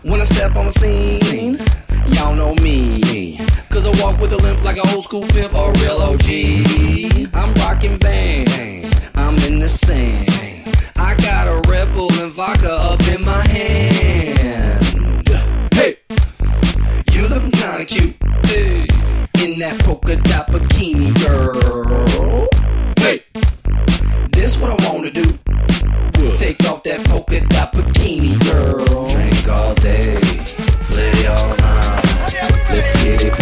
When I step on the scene, y'all know me. Cause I walk with a limp like an old school pimp or a real OG. I'm rocking Vans, I'm in the sand. I got a Red Bull and vodka up in my hand. Hey, you looking kinda cute, hey, in that polka dot bikini, girl. Hey, this what I wanna do. Take off that polka dot bikini, girl. Drink all day, play all night. Let's get it